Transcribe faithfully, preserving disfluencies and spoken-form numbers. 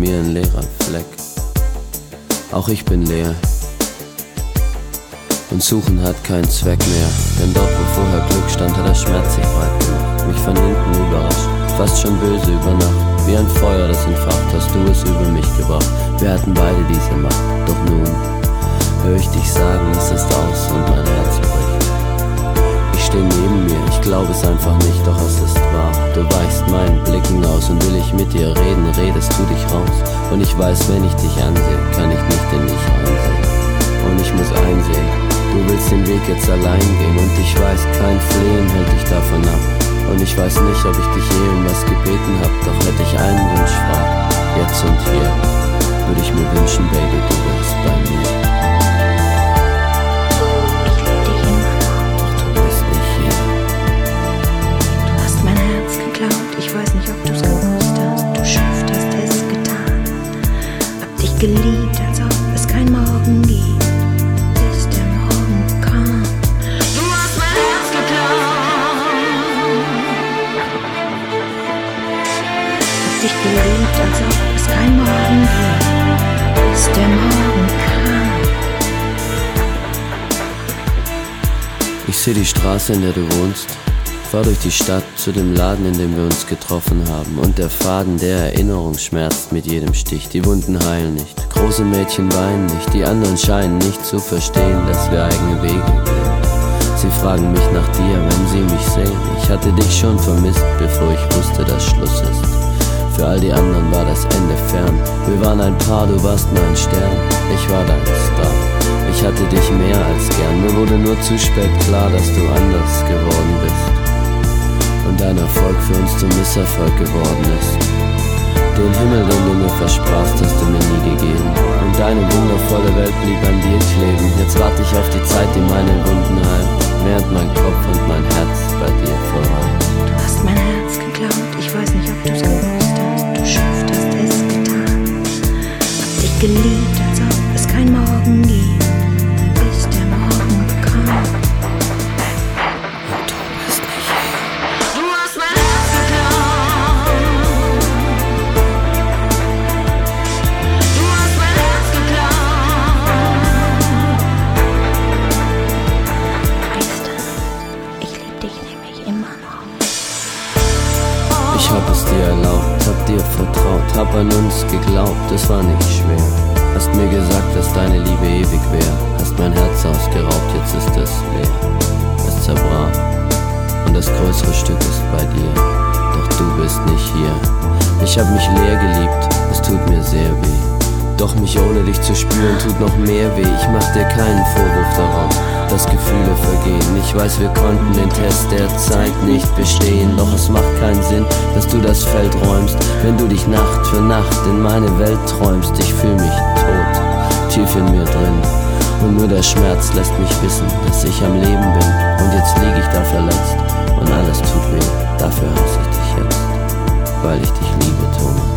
wie ein leerer Fleck. Auch ich bin leer. Und suchen hat keinen Zweck mehr, denn dort wo vorher Glück stand, hat der Schmerz sich breit gemacht. Mich von hinten überrascht, fast schon böse über Nacht. Wie ein Feuer, das entfacht, hast du es über mich gebracht. Wir hatten beide diese Macht, doch nun hör ich dich sagen, es ist aus und mein Herz bricht. Ich steh neben mir, ich glaube es einfach nicht, doch es ist wahr. Du weichst meinen Blicken aus und will ich mit dir reden, redest du dich raus. Und ich weiß, wenn ich dich ansehe, kann ich nicht in dich einsehen. Und ich muss einsehen, du willst den Weg jetzt allein gehen. Und ich weiß, kein Flehen hält dich davon ab. Und ich weiß nicht, ob ich dich je um was gebeten hab, doch hätte ich einen Wunsch frei, jetzt und hier, würde ich mir wünschen, Baby, du wärst bei mir. Ich lieb dich immer noch. Doch du bist nicht hier. Du hast mein Herz geklaut, ich weiß nicht, ob du's gewusst hast. Du schafft hast es getan. Hab dich geliebt, als ob es kein Morgen gibt, bis der Morgen kam. Du hast mein Herz geklaut. Hab dich geliebt, als ob es kein Morgen gibt, bis der Morgen kam. Ich seh die Straße, in der du wohnst, fahr durch die Stadt zu dem Laden, in dem wir uns getroffen haben. Und der Faden der Erinnerung schmerzt mit jedem Stich. Die Wunden heilen nicht, große Mädchen weinen nicht. Die anderen scheinen nicht zu verstehen, dass wir eigene Wege gehen. Sie fragen mich nach dir, wenn sie mich sehen. Ich hatte dich schon vermisst, bevor ich wusste, dass Schluss ist. Für all die anderen war das Ende fern. Wir waren ein Paar, du warst mein Stern, ich war dein Star. Ich hatte dich mehr als gern, mir wurde nur zu spät klar, dass du anders geworden bist. Und dein Erfolg für uns zum Misserfolg geworden ist. Den Himmel, den du mir versprachst, hast du mir nie gegeben. Und deine wundervolle Welt blieb an dir kleben. Jetzt warte ich auf die Zeit, die meine Wunden heilt, während mein Kopf und mein Herz bei dir verweilt. Du hast mein Herz geklaut, ich weiß nicht, ob du's gewusst hast. Du schafft hast es getan. Hab dich geliebt, als ob es kein Morgen gibt, bis der Morgen kam. Und du bist nicht hier. Du hast mein Herz geklaut. Du hast mein Herz geklaut. Weißt du, ich lieb dich nämlich immer noch. Ich hab es dir erlaubt, hab dir vertraut, hab an uns geglaubt, es war nicht schwer. Hast mir gesagt, dass deine Liebe ewig wär, hast mein Herz ausgeraubt, jetzt ist es leer. Es zerbrach und das größere Stück ist bei dir, doch du bist nicht hier. Ich hab mich leer geliebt, es tut mir sehr weh. Doch mich ohne dich zu spüren tut noch mehr weh. Ich mach dir keinen Vorwurf darauf, dass Gefühle vergehen. Ich weiß, wir konnten den Test der Zeit nicht bestehen. Doch es macht keinen Sinn, dass du das Feld räumst, wenn du dich Nacht für Nacht in meine Welt träumst. Ich fühl mich tot, tief in mir drin. Und nur der Schmerz lässt mich wissen, dass ich am Leben bin. Und jetzt lieg ich da verletzt und alles tut weh. Dafür hasse ich dich jetzt, weil ich dich liebe, Thomas.